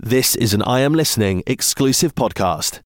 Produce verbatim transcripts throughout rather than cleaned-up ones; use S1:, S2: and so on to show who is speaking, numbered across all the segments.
S1: This is an I Am Listening exclusive podcast.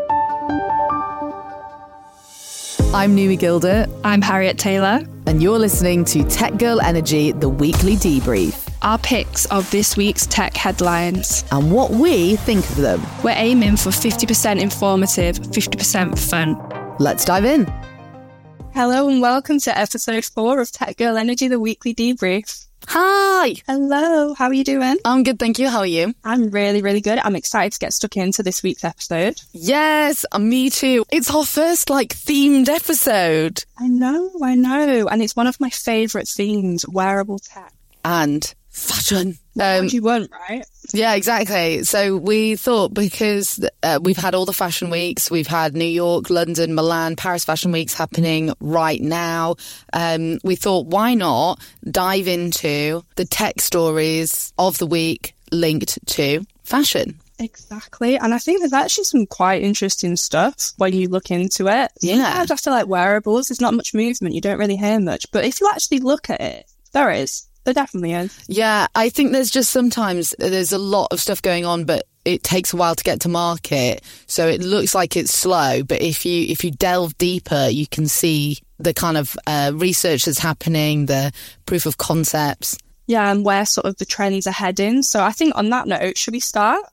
S2: I'm Numi Gilder.
S3: I'm Harriet Taylor.
S2: And you're listening to Tech Girl Energy, the weekly debrief.
S3: Our picks of this week's tech headlines.
S2: And what we think of them.
S3: We're aiming for fifty percent informative, fifty percent fun.
S2: Let's dive in.
S3: Hello and welcome to episode four of Tech Girl Energy, the weekly debrief.
S2: Hi.
S3: Hello, how are you doing?
S2: I'm good, thank you. How are you?
S3: I'm really, really good. I'm excited to get stuck into this week's episode.
S2: Yes, me too. It's our first, like, themed episode.
S3: I know, I know. And it's one of my favourite themes, wearable tech.
S2: And fashion.
S3: Um, you weren't, right?
S2: Yeah, exactly. So we thought, because uh, we've had all the fashion weeks, we've had New York, London, Milan, Paris fashion weeks happening right now. Um, we thought, why not dive into the tech stories of the week linked to fashion?
S3: Exactly. And I think there's actually some quite interesting stuff when you look into it.
S2: Yeah.
S3: Sometimes I feel like wearables, there's not much movement. You don't really hear much. But if you actually look at it, there is. There definitely is.
S2: Yeah, I think there's just sometimes there's a lot of stuff going on, but it takes a while to get to market. So it looks like it's slow, but if you if you delve deeper, you can see the kind of uh, research that's happening, the proof of concepts.
S3: Yeah, and where sort of the trends are heading. So I think on that note, should we start?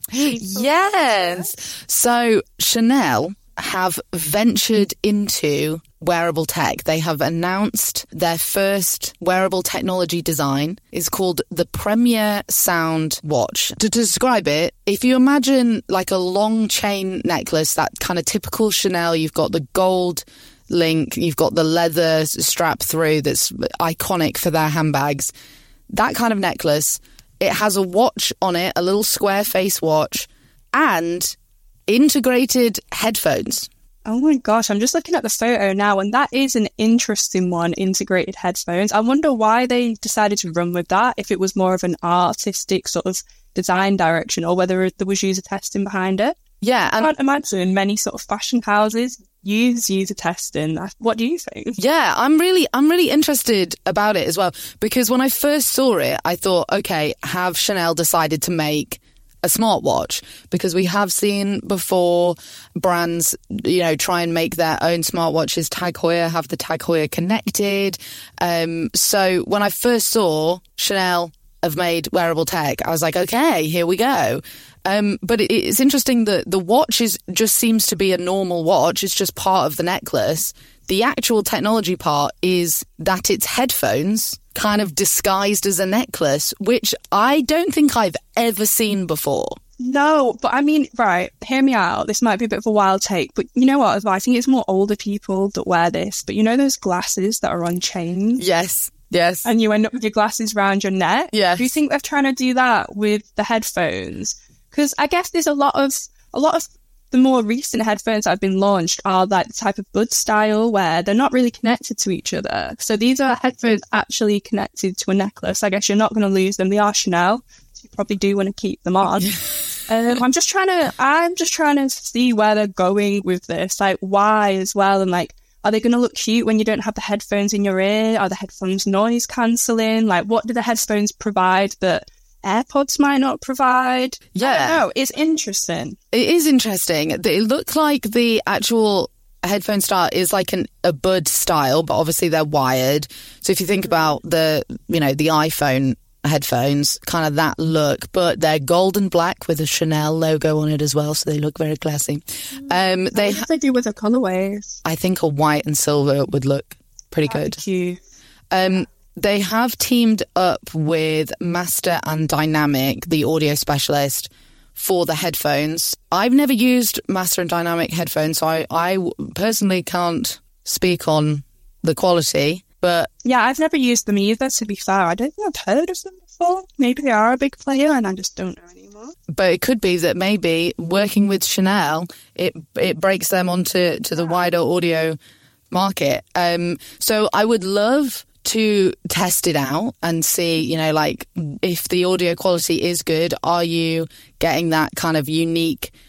S2: Yes. So Chanel have ventured into wearable tech. They have announced their first wearable technology design is called the Premier Sound Watch. To describe it, if you imagine like a long chain necklace, that kind of typical Chanel, you've got the gold link, you've got the leather strap through that's iconic for their handbags. That kind of necklace, it has a watch on it, a little square face watch, and integrated headphones.
S3: Oh my gosh, I'm just looking at the photo now, and that is an interesting one, integrated headphones. I wonder why they decided to run with that, if it was more of an artistic sort of design direction or whether there was user testing behind it.
S2: Yeah.
S3: And I can't imagine many sort of fashion houses use user testing. What do you think?
S2: Yeah, I'm really, I'm really interested about it as well, because when I first saw it, I thought, okay, have Chanel decided to make a smartwatch? Because we have seen before brands, you know, try and make their own smartwatches. Tag Heuer have the Tag Heuer Connected. Um, so when I first saw Chanel have made wearable tech, I was like, okay, here we go. Um, but it, it's interesting that the watch is just seems to be a normal watch. It's just part of the necklace. The actual technology part is that it's headphones kind of disguised as a necklace, which I don't think I've ever seen before.
S3: No, but I mean, right, hear me out. This might be a bit of a wild take, but you know what? I think it's more older people that wear this. But you know those glasses that are on chains?
S2: Yes, yes.
S3: And you end up with your glasses around your neck?
S2: Yes.
S3: Do you think they're trying to do that with the headphones? Because I guess there's a lot of, a lot of the more recent headphones that have been launched are like the type of bud style where they're not really connected to each other. So these are headphones actually connected to a necklace. I guess you're not going to lose them. They are Chanel, so you probably do want to keep them on. um, I'm just trying to, I'm just trying to see where they're going with this. Like why as well, and like, are they going to look cute when you don't have the headphones in your ear? Are the headphones noise cancelling? Like what do the headphones provide that AirPods might not provide?
S2: Yeah.
S3: I don't know. It's interesting.
S2: It is interesting. It looked like the actual headphone style is like an, a bud style, but obviously they're wired. So if you think about the, you know, the iPhone headphones, kind of that look, but they're gold and black with a Chanel logo on it as well, so they look very classy. Um, they
S3: What do they do with the colorways?
S2: I think a white and silver would look pretty good.
S3: Cute.
S2: Um, They have teamed up with Master and Dynamic, the audio specialist, for the headphones. I've never used Master and Dynamic headphones, so I, I personally can't speak on the quality, but...
S3: Yeah, I've never used them either, to be fair. I don't think I've heard of them before. Maybe they are a big player and I just don't know anymore.
S2: But it could be that maybe working with Chanel, it it breaks them onto to the wider audio market. Um, so I would love to test it out and see, you know, like if the audio quality is good, are you getting that kind of unique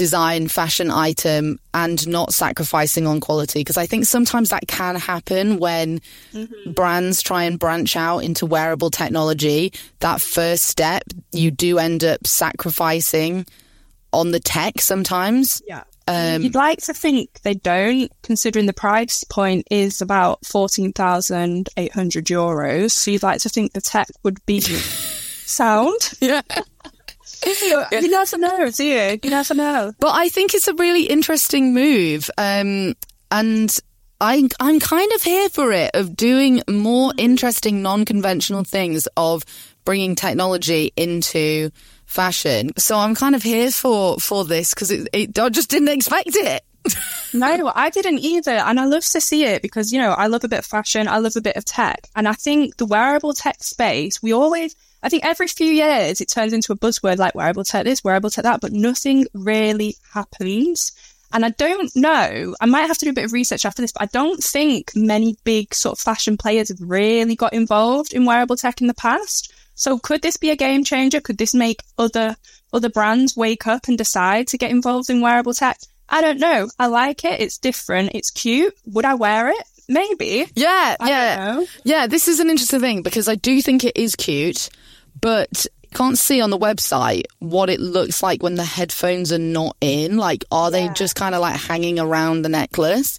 S2: design, fashion item and not sacrificing on quality? Because I think sometimes that can happen when mm-hmm. brands try and branch out into wearable technology. That first step, you do end up sacrificing on the tech sometimes.
S3: Yeah.
S2: Um,
S3: You'd like to think they don't, considering the price point is about fourteen thousand eight hundred euros. So you'd like to think the tech would be sound.
S2: Yeah.
S3: You never know, do you? You never know.
S2: But I think it's a really interesting move. Um, and I, I'm kind of here for it, of doing more interesting, non-conventional things, of bringing technology into fashion. So I'm kind of here for, for this, because it, it, I just didn't expect it.
S3: No, I didn't either. And I love to see it because, you know, I love a bit of fashion. I love a bit of tech. And I think the wearable tech space, we always... I think every few years it turns into a buzzword like wearable tech this, wearable tech that, but nothing really happens. And I don't know, I might have to do a bit of research after this, but I don't think many big sort of fashion players have really got involved in wearable tech in the past. So could this be a game changer? Could this make other other brands wake up and decide to get involved in wearable tech? I don't know. I like it. It's different. It's cute. Would I wear it? Maybe.
S2: Yeah,
S3: I
S2: yeah.
S3: don't know.
S2: Yeah, this is an interesting thing because I do think it is cute, but can't see on the website what it looks like when the headphones are not in. Like, are they
S3: Yeah.
S2: just kind of like hanging around the necklace?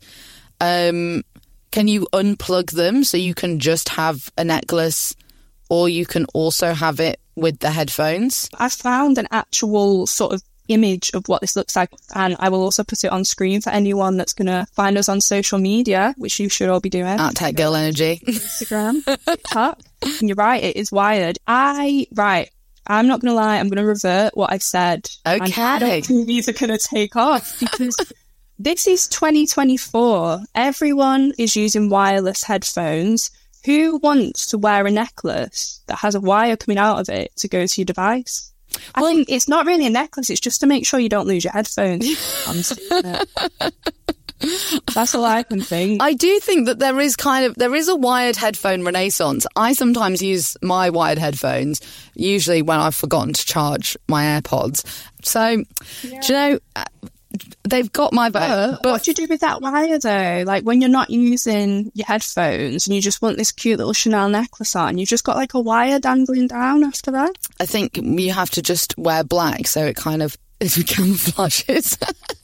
S2: Um, can you unplug them so you can just have a necklace, or you can also have it with the headphones?
S3: I found an actual sort of image of what this looks like, and I will also put it on screen for anyone that's going to find us on social media, which you should all be doing.
S2: At Tech Girl Energy.
S3: Instagram, TikTok. And you're right, it is wired. I, right, I'm not going to lie, I'm going to revert what I said.
S2: Okay.
S3: And I don't think these are going to take off because this is twenty twenty-four. Everyone is using wireless headphones. Who wants to wear a necklace that has a wire coming out of it to go to your device? I
S2: Well,
S3: think it's not really a necklace. It's just to make sure you don't lose your headphones. Honestly, isn't it? That's all I can think.
S2: I do think that there is kind of, there is a wired headphone renaissance. I sometimes use my wired headphones, usually when I've forgotten to charge my AirPods. So,
S3: Yeah.
S2: do you know, uh, they've got my vote.
S3: But
S2: But
S3: what do you do with that wire though? Like when you're not using your headphones and you just want this cute little Chanel necklace on, you just got like a wire dangling down after that?
S2: I think you have to just wear black so it kind of, it camouflages.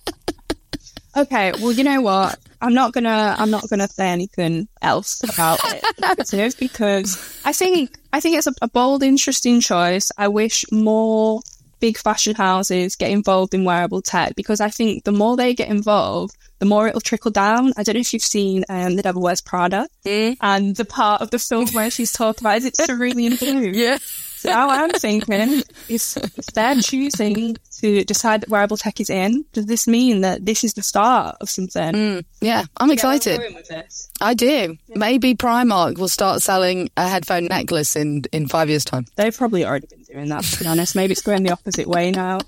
S3: Okay, well, you know what? I'm not gonna. I'm not gonna say anything else about it negative because I think I think it's a, a bold, interesting choice. I wish more big fashion houses get involved in wearable tech because I think the more they get involved, the more it'll trickle down. I don't know if you've seen um, The Devil Wears Prada
S2: Mm.
S3: and the part of the film where she's talking about is it cerulean blue.
S2: Yeah.
S3: So how I'm thinking is if they're choosing to decide that wearable tech is in, does this mean that this is the start of something?
S2: Mm, yeah, I'm excited.
S3: Yeah, I'm going with this.
S2: I do. Maybe Primark will start selling a headphone necklace in, in five years' time.
S3: They've probably already been doing that, to be honest. Maybe it's going the opposite way now.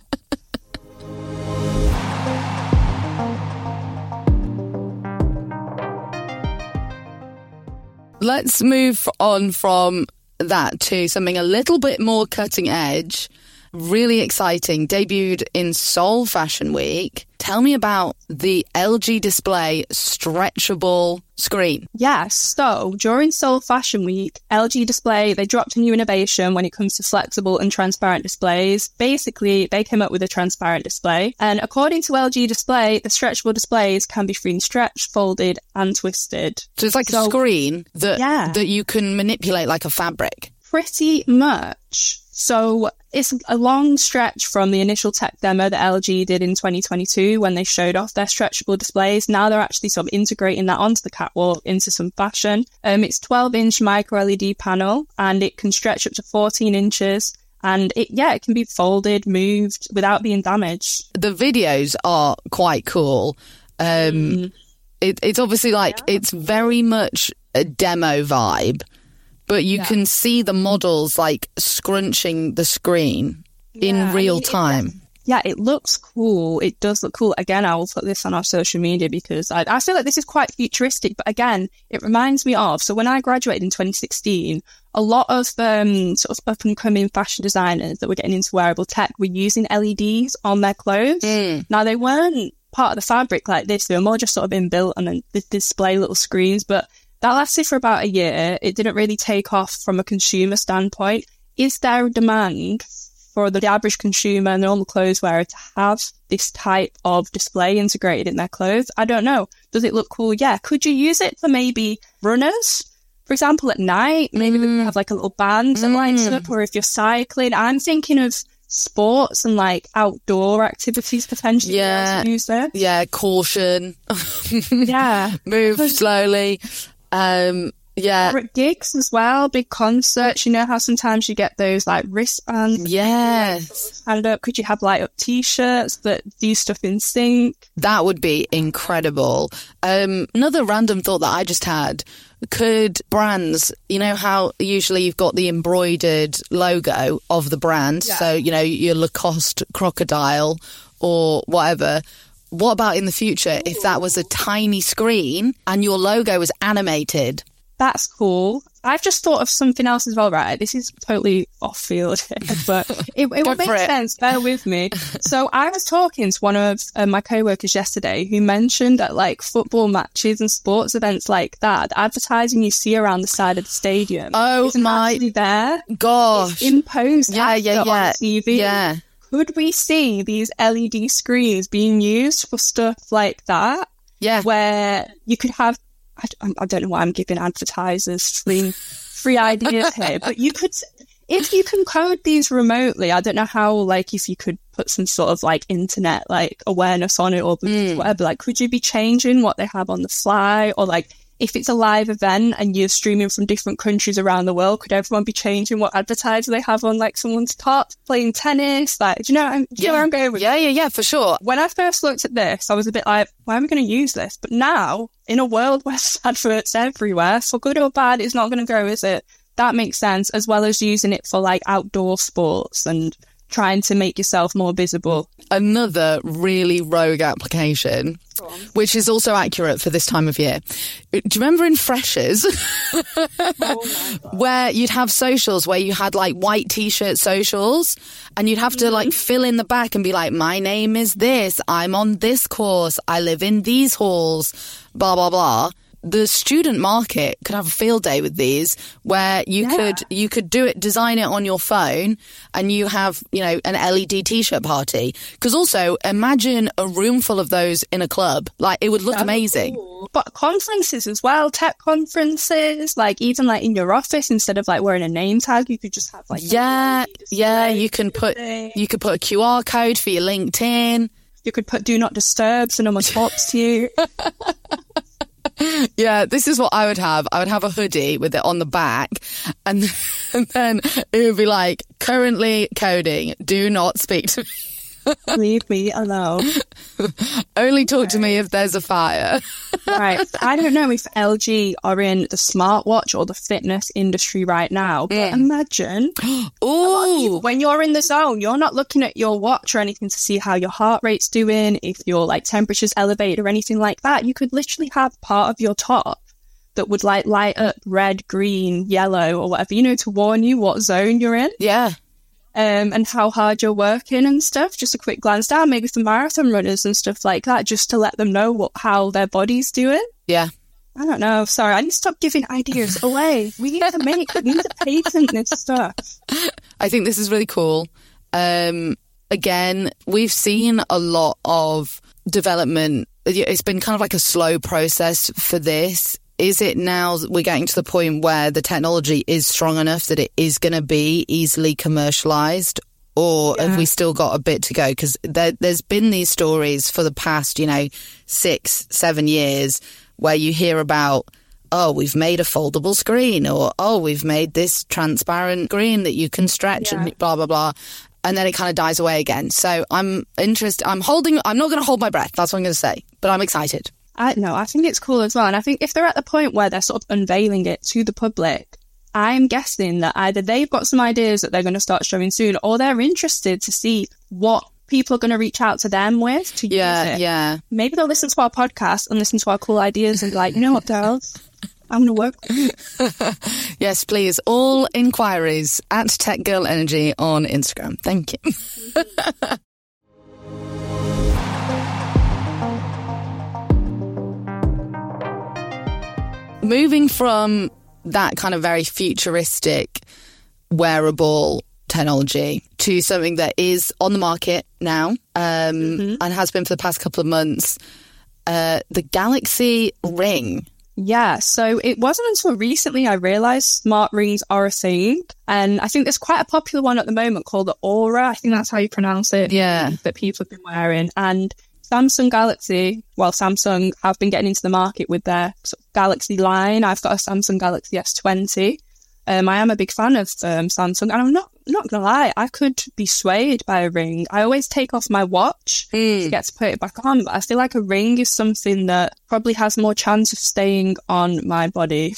S2: Let's move on from that to something a little bit more cutting edge. Really exciting. Debuted in Seoul Fashion Week. Tell me about the L G Display stretchable screen.
S3: Yes, so during Seoul Fashion Week, L G Display, they dropped a new innovation when it comes to flexible and transparent displays. Basically, they came up with a transparent display. And according to L G Display, the stretchable displays can be freely stretched, folded and twisted.
S2: So it's like
S3: So-
S2: a screen that
S3: Yeah.
S2: that you can manipulate like a fabric.
S3: Pretty much. So it's a long stretch from the initial tech demo that L G did in twenty twenty-two when they showed off their stretchable displays. Now they're actually sort of integrating that onto the catwalk into some fashion. Um, it's twelve inch micro L E D panel and it can stretch up to fourteen inches. And it, yeah, it can be folded, moved without being damaged.
S2: The videos are quite cool. Um,
S3: Mm.
S2: it, it's obviously like,
S3: Yeah.
S2: it's very much a demo vibe, but you
S3: Yeah.
S2: can see the models like scrunching the screen
S3: Yeah,
S2: in
S3: I
S2: real
S3: mean, it-
S2: time.
S3: yeah, it looks cool. It does look cool. Again, I will put this on our social media because I, I feel like this is quite futuristic. But again, it reminds me of, so when I graduated in twenty sixteen, a lot of um, sort of up-and-coming fashion designers that were getting into wearable tech were using L E Ds on their clothes. Mm. Now, they weren't part of the fabric like this. They were more just sort of inbuilt and then they display little screens. But that lasted for about a year. It didn't really take off from a consumer standpoint. Is there a demand for the average consumer and the normal clothes wearer to have this type of display integrated in their clothes? I don't know. Does it look cool? Yeah. Could you use it for maybe runners, for example, at night? Maybe mm. they have like a little band that mm. lights up, or if you're cycling. I'm thinking of sports and like outdoor activities potentially.
S2: Yeah.
S3: To use this.
S2: Yeah. Caution.
S3: Yeah.
S2: Move slowly. Um, Yeah.
S3: Or at gigs as well, big concerts. You know how sometimes you get those like wristbands?
S2: Yes.
S3: And uh, could you have light up t-shirts that do stuff in sync?
S2: That would be incredible. Um, another random thought that I just had, could brands, you know how usually you've got the embroidered logo of the brand, yeah. So, you know, your Lacoste crocodile or whatever. What about in the future Ooh. If that was a tiny screen and your logo was animated?
S3: That's cool. I've just thought of something else as well, right? This is totally off field, but it, it would make it. sense. Bear with me. So I was talking to one of uh, my co-workers yesterday who mentioned that like football matches and sports events like that, the advertising you see around the side of the stadium
S2: oh
S3: isn't
S2: my
S3: actually there.
S2: Gosh.
S3: It's imposed
S2: yeah, yeah, yeah.
S3: on T V.
S2: Yeah.
S3: Could we see these L E D screens being used for stuff like that?
S2: Yeah.
S3: Where you could have, I, I don't know why I'm giving advertisers free free ideas here, but you could, if you can code these remotely, I don't know how, like, if you could put some sort of like internet like awareness on it or mm. whatever, like, could you be changing what they have on the fly? Or like, if it's a live event and you're streaming from different countries around the world, could everyone be changing what advertiser they have on like someone's top, playing tennis? Like, do you know, do you
S2: yeah.
S3: know where I'm going with
S2: Yeah, yeah, yeah, for sure.
S3: When I first looked at this, I was a bit like, why am I going to use this? But now, in a world where there's adverts everywhere, for good or bad, it's not going to go, is it? That makes sense, as well as using it for like outdoor sports and trying to make yourself more visible.
S2: Another really rogue application, which is also accurate for this time of year. Do you remember in Freshers, oh where you'd have socials where you had like white t-shirt socials and you'd have to mm-hmm. like fill in the back and be like, my name is this, I'm on this course, I live in these halls, blah, blah, blah. The student market could have a field day with these where you yeah. could you could do it, design it on your phone and you have, you know, an L E D t-shirt party. Because also imagine a room full of those in a club. Like, it would look That's amazing.
S3: Cool. But conferences as well, tech conferences, like even like in your office, instead of like wearing a name tag, you could just have like
S2: yeah, yeah. You can put you could put a Q R code for your LinkedIn.
S3: You could put do not disturb so no one talks to you.
S2: Yeah, this is what I would have. I would have a hoodie with it on the back, and, and then it would be like, currently coding, do not speak to me.
S3: Leave me alone.
S2: Only talk to me if there's a fire.
S3: Right. I don't know if L G are in the smartwatch or the fitness industry right now, but yeah. imagine
S2: Ooh.
S3: when you're in the zone, you're not looking at your watch or anything to see how your heart rate's doing, if your like temperature's elevated or anything like that. You could literally have part of your top that would like light up red, green, yellow or whatever, you know, to warn you what zone you're in.
S2: Yeah.
S3: Um, and how hard you're working and stuff. Just a quick glance down, maybe for marathon runners and stuff like that, just to let them know what how their body's doing.
S2: Yeah.
S3: I don't know. Sorry, I need to stop giving ideas away. We need to make, we need to patent this stuff.
S2: I think this is really cool. Um, again, we've seen a lot of development. It's been kind of like a slow process for this. Is it now that we're getting to the point where the technology is strong enough that it is going to be easily commercialized? Or yeah. have we still got a bit to go? Because there, there's been these stories for the past, you know, six, seven years where you hear about, oh, we've made a foldable screen, or, oh, we've made this transparent screen that you can stretch yeah. and blah, blah, blah. And then it kind of dies away again. So I'm interested. I'm holding, I'm not going to hold my breath. That's what I'm going to say. But I'm excited.
S3: I no, I think it's cool as well. And I think if they're at the point where they're sort of unveiling it to the public, I'm guessing that either they've got some ideas that they're going to start showing soon, or they're interested to see what people are going to reach out to them with to
S2: yeah,
S3: use it.
S2: Yeah.
S3: Maybe they'll listen to our podcast and listen to our cool ideas and be like, you know what, girls? I'm going to work.
S2: Yes, please. All inquiries at Tech Girl Energy on Instagram. Thank you. Moving from that kind of very futuristic wearable technology to something that is on the market now um, mm-hmm. and has been for the past couple of months, uh, the Galaxy Ring.
S3: Yeah, so it wasn't until recently I realised smart rings are a thing. And I think there's quite a popular one at the moment called the Aura. I think that's how you pronounce it.
S2: Yeah.
S3: That people have been wearing. And Samsung Galaxy, well, Samsung have been getting into the market with their sort of Galaxy line. I've got a Samsung Galaxy S twenty. Um, I am a big fan of um, Samsung, and I'm not not gonna lie, I could be swayed by a ring. I always take off my watch mm. to get to put it back on, but I feel like a ring is something that probably has more chance of staying on my body.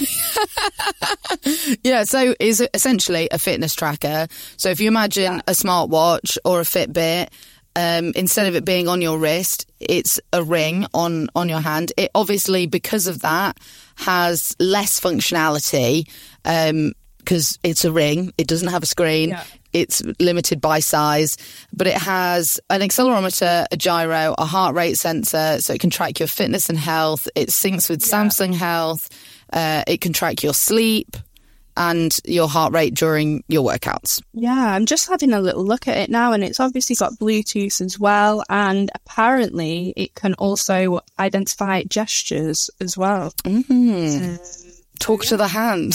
S2: Yeah, so is essentially a fitness tracker. So if you imagine yeah. a smartwatch or a Fitbit, um, instead of it being on your wrist, it's a ring on, on your hand. It obviously, because of that, has less functionality um, because it's a ring. It doesn't have a screen. Yeah. It's limited by size, but it has an accelerometer, a gyro, a heart rate sensor, so it can track your fitness and health. It syncs with yeah. Samsung Health. Uh, it can track your sleep and your heart rate during your workouts.
S3: Yeah, I'm just having a little look at it now, and it's obviously got Bluetooth as well, and apparently it can also identify gestures as well.
S2: Mm-hmm. Um, Talk
S3: yeah.
S2: to the hand.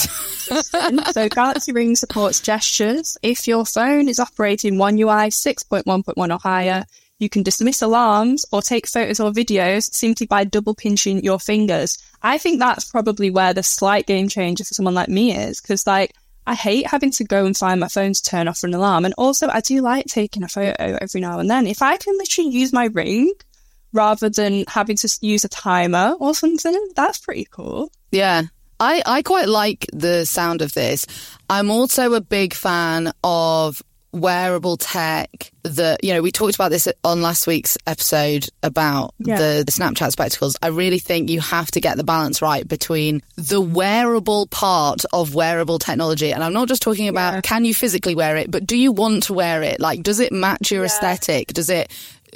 S3: So Galaxy Ring supports gestures. If your phone is operating One U I six point one point one or higher, you can dismiss alarms or take photos or videos simply by double pinching your fingers. I think that's probably where the slight game changer for someone like me is, because like I hate having to go and find my phone to turn off an alarm. And also I do like taking a photo every now and then. If I can literally use my ring rather than having to use a timer or something, that's pretty cool.
S2: Yeah. I, I quite like the sound of this. I'm also a big fan of wearable tech that, you know, we talked about this on last week's episode about yeah. the, the Snapchat spectacles. I really think you have to get the balance right between the wearable part of wearable technology. And I'm not just talking about yeah. can you physically wear it, but do you want to wear it? Like, does it match your yeah. aesthetic? Does it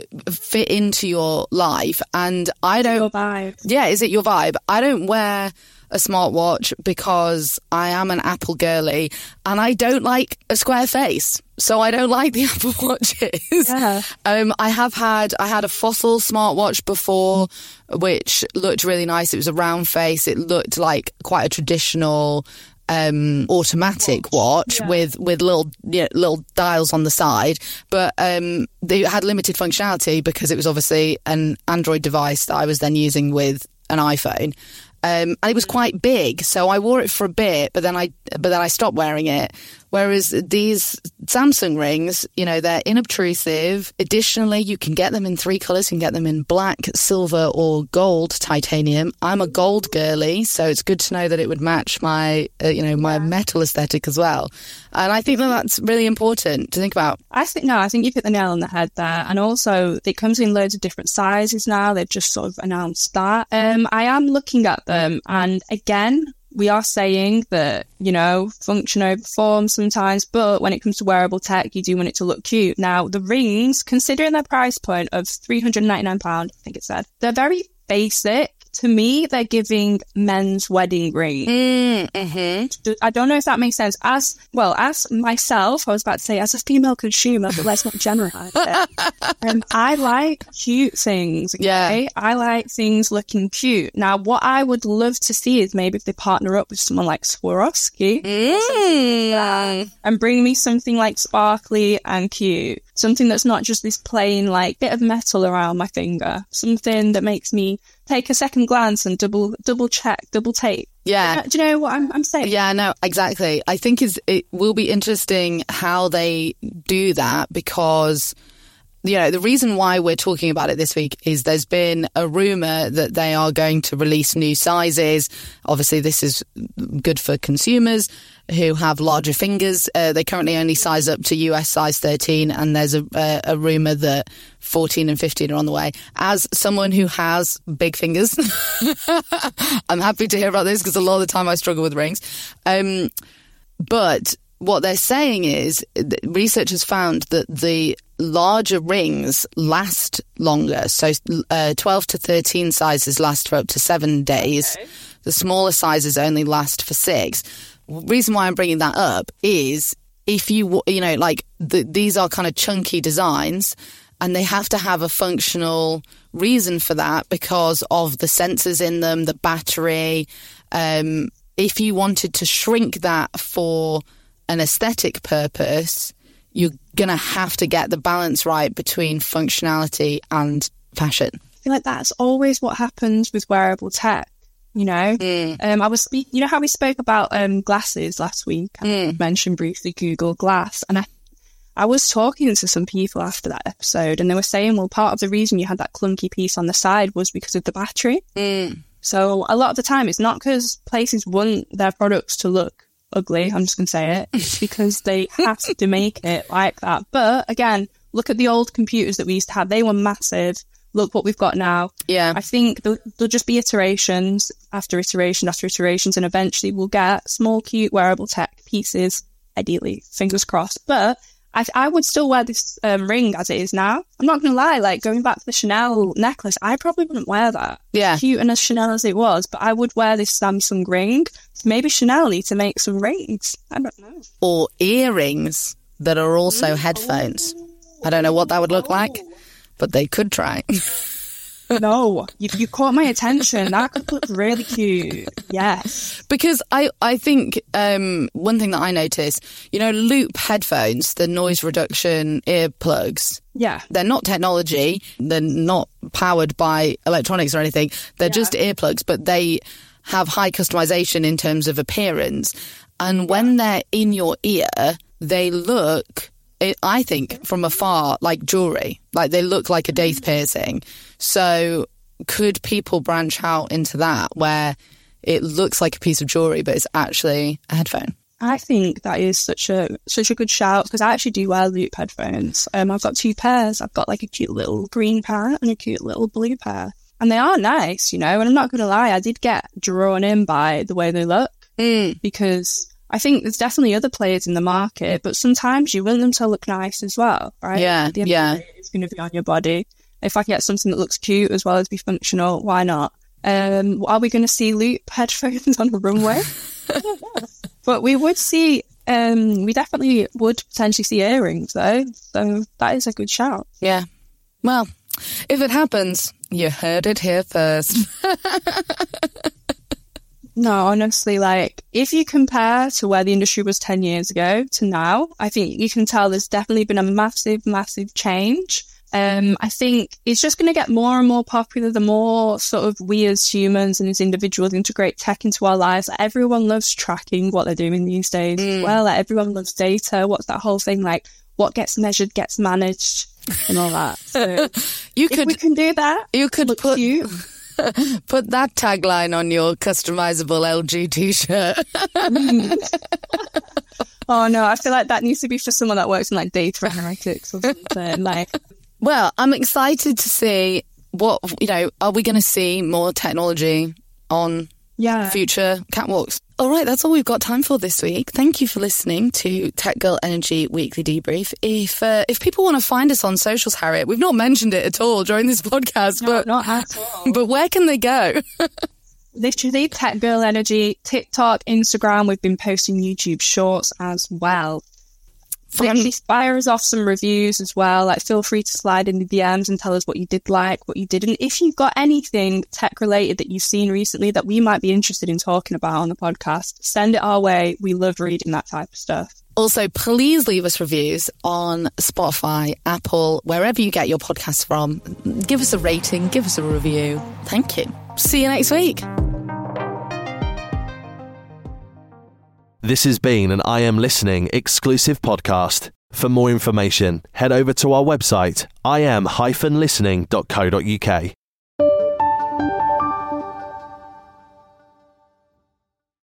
S2: fit into your life? And I don't...
S3: Your vibe.
S2: Yeah, is it your vibe? I don't wear a smartwatch because I am an Apple girly and I don't like a square face. So I don't like the Apple Watches. Yeah. Um, I have had, I had a Fossil smartwatch before, which looked really nice. It was a round face. It looked like quite a traditional um, automatic watch, watch yeah. with, with little, you know, little dials on the side. But um, they had limited functionality because it was obviously an Android device that I was then using with an iPhone. Um, and it was quite big, so I wore it for a bit, but then I but then I stopped wearing it. Whereas these Samsung rings, you know, they're inobtrusive. Additionally, you can get them in three colours. You can get them in black, silver or gold titanium. I'm a gold girly, so it's good to know that it would match my, uh, you know, my yeah. metal aesthetic as well. And I think that that's really important to think about.
S3: I think, no, I think you've hit the nail on the head there. And also, it comes in loads of different sizes now. They've just sort of announced that. Um, I am looking at them, and again, we are saying that, you know, function over form sometimes, but when it comes to wearable tech, you do want it to look cute. Now, the rings, considering their price point of three hundred ninety-nine pounds, I think it said, they're very basic. To me, they're giving men's wedding ring.
S2: Mm, mm-hmm.
S3: I don't know if that makes sense. As well, as myself, I was about to say, as a female consumer, but let's not generalize it. Um, I like cute things. Okay?
S2: Yeah.
S3: I like things looking cute. Now, what I would love to see is maybe if they partner up with someone like Swarovski
S2: mm.
S3: like and bring me something like sparkly and cute. Something that's not just this plain, like, bit of metal around my finger. Something that makes me take a second glance and double double check, double take.
S2: Yeah.
S3: Do you know what I'm, I'm saying?
S2: Yeah, no, exactly. I think is it will be interesting how they do that, because you know, the reason why we're talking about it this week is there's been a rumour that they are going to release new sizes. Obviously, this is good for consumers who have larger fingers. Uh, they currently only size up to U S size thirteen, and there's a, a, a rumour that fourteen and fifteen are on the way. As someone who has big fingers, I'm happy to hear about this because a lot of the time I struggle with rings. Um, but what they're saying is research has found that the larger rings last longer. So uh, twelve to thirteen sizes last for up to seven days. Okay. The smaller sizes only last for six. Reason why I'm bringing that up is if you, you know, like the, these are kind of chunky designs and they have to have a functional reason for that because of the sensors in them, the battery. Um, if you wanted to shrink that for an aesthetic purpose, you're going to have to get the balance right between functionality and fashion.
S3: I feel like that's always what happens with wearable tech. You know, mm. um, I was speak. You know how we spoke about um, glasses last week? I mm. mentioned briefly Google Glass, and I, I was talking to some people after that episode, and they were saying, well, part of the reason you had that clunky piece on the side was because of the battery. Mm. So a lot of the time, it's not because places want their products to look ugly. I'm just going to say it. It's because they have to make it like that. But again, look at the old computers that we used to have. They were massive. Look what we've got now.
S2: Yeah.
S3: I think there'll, there'll just be iterations after iteration after iterations, and eventually we'll get small, cute, wearable tech pieces, ideally, fingers crossed. But I, I would still wear this um, ring as it is now. I'm not going to lie, like going back to the Chanel necklace, I probably wouldn't wear that.
S2: Yeah.
S3: Cute and as Chanel as it was, but I would wear this Samsung ring. Maybe Chanel need to make some rings. I don't know.
S2: Or earrings that are also mm. headphones. I don't know what that would look like, but they could try.
S3: No, you, you caught my attention. That could look really cute. Yes.
S2: Because I, I think um, one thing that I notice, you know, Loop headphones, the noise reduction earplugs.
S3: Yeah.
S2: They're not technology. They're not powered by electronics or anything. They're yeah. just earplugs, but they have high customization in terms of appearance. And when they're in your ear, they look... It, I think from afar, like jewellery, like they look like a daith piercing. So could people branch out into that where it looks like a piece of jewellery, but it's actually a headphone?
S3: I think that is such a such a good shout because I actually do wear Loop headphones. Um, I've got two pairs. I've got like a cute little green pair and a cute little blue pair. And they are nice, you know, and I'm not going to lie, I did get drawn in by the way they look
S2: mm.
S3: because... I think there's definitely other players in the market, but sometimes you want them to look nice as well, right?
S2: Yeah,
S3: At the end
S2: yeah.
S3: of the day, it's going to be on your body. If I get something that looks cute as well as be functional, why not? Um, are we going to see Loop headphones on the runway? But we would see, um, we definitely would potentially see earrings though. So that is a good shout.
S2: Yeah. Well, if it happens, you heard it here first.
S3: No, honestly, like, if you compare to where the industry was ten years ago to now, I think you can tell there's definitely been a massive, massive change. Um, I think it's just going to get more and more popular the more sort of we as humans and as individuals integrate tech into our lives. Like, everyone loves tracking what they're doing these days. Mm. Well, like, everyone loves data. What's that whole thing? Like, what gets measured gets managed and all that. So
S2: you
S3: if
S2: could,
S3: we can do that,
S2: you could
S3: look
S2: put...
S3: cute.
S2: Put that tagline on your customizable L G t-shirt.
S3: Oh no, I feel like that needs to be for someone that works in like data analytics or something. Like,
S2: well, I'm excited to see what, you know, are we going to see more technology on
S3: yeah.
S2: future catwalks? All right, that's all we've got time for this week. Thank you for listening to Tech Girl Energy Weekly Debrief. If uh, if people want to find us on socials, Harriet, we've not mentioned it at all during this podcast,
S3: no,
S2: but
S3: not at all.
S2: But where can they go?
S3: Literally, Tech Girl Energy, TikTok, Instagram. We've been posting YouTube Shorts as well. Literally, fire us off some reviews as well. Like, feel free to slide in the D Ms and tell us what you did like, what you didn't. If you've got anything tech related that you've seen recently that we might be interested in talking about on the podcast, send it our way. We love reading that type of stuff.
S2: Also, please leave us reviews on Spotify, Apple, wherever you get your podcasts from. Give us a rating, give us a review. Thank you. See you next week.
S1: This has been an I Am Listening exclusive podcast. For more information, head over to our website, i am dash listening dot co dot uk.